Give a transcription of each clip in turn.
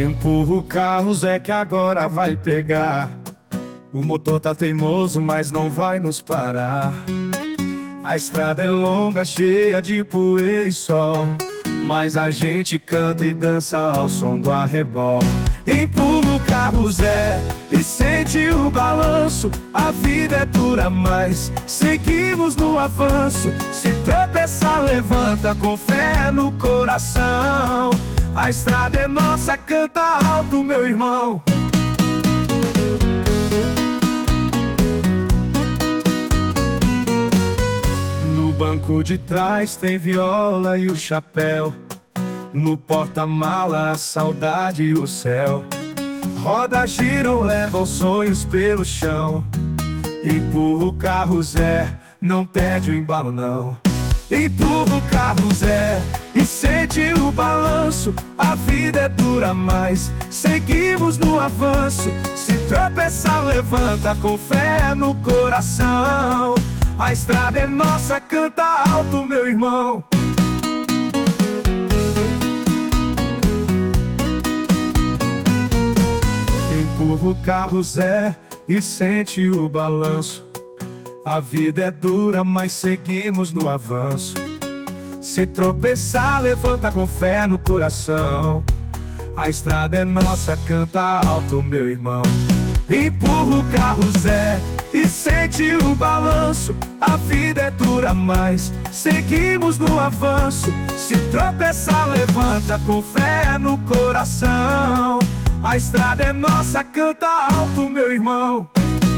Empurra o carro, Zé, que agora vai pegar. O motor tá teimoso, mas não vai nos parar. A estrada é longa, cheia de poeira e sol, mas a gente canta e dança ao som do arrebol. Empurra o carro, Zé, e sente o balanço. A vida é dura, mas seguimos no avanço. Se tropeçar, levanta com fé no coração. A estrada é nossa, canta alto, meu irmão. No banco de trás tem viola e o chapéu. No porta-mala a saudade e o céu. Roda, giram, levam sonhos pelo chão. Empurra o carro, Zé, não perde o embalo não. Empurra o carro, Zé, e sente o balanço. A vida é dura, mas seguimos no avanço. Se tropeçar, levanta com fé no coração. A estrada é nossa, canta alto, meu irmão. Empurra o carro, Zé, e sente o balanço. A vida é dura, mas seguimos no avanço. Se tropeçar, levanta com fé no coração. A estrada é nossa, canta alto, meu irmão. Empurra o carro, Zé, e sente o balanço. A vida é dura, mas seguimos no avanço. Se tropeçar, levanta com fé no coração. A estrada é nossa, canta alto, meu irmão.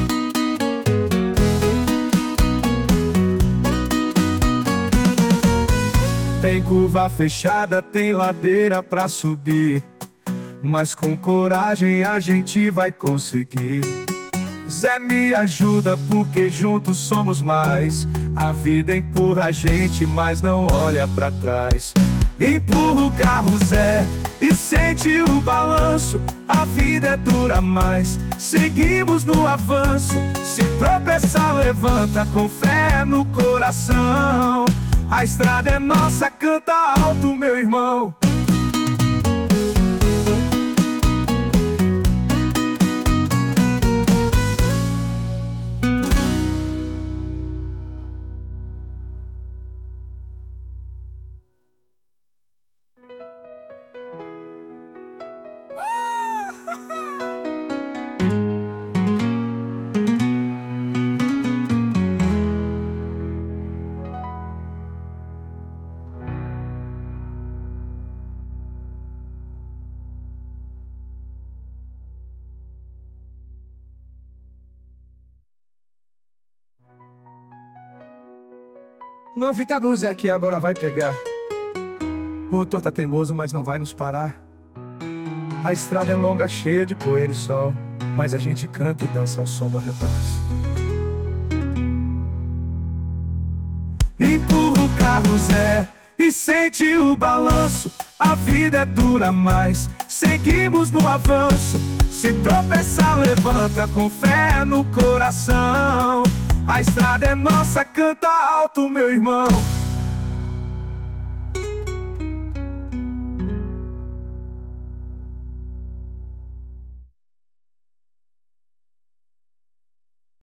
Tem curva fechada, tem ladeira pra subir, mas com coragem a gente vai conseguir. Zé, me ajuda porque juntos somos mais. A vida empurra a gente, mas não olha pra trás. Empurra o carro, Zé, e sente o balanço. A vida é dura, mas seguimos no avanço. Se tropeçar, levanta com fé no coração. A estrada é nossa, canta alto, meu irmão. Não fica a luz, é que agora vai pegar. O motor tá teimoso, mas não vai nos parar. A estrada é longa, cheia de poeira e sol, mas a gente canta e dança ao som do arrebol. Empurra o carro, Zé, e sente o balanço. A vida é dura, mas seguimos no avanço. Se tropeçar, levanta com fé no coração. A estrada é nossa, canta alto, meu irmão.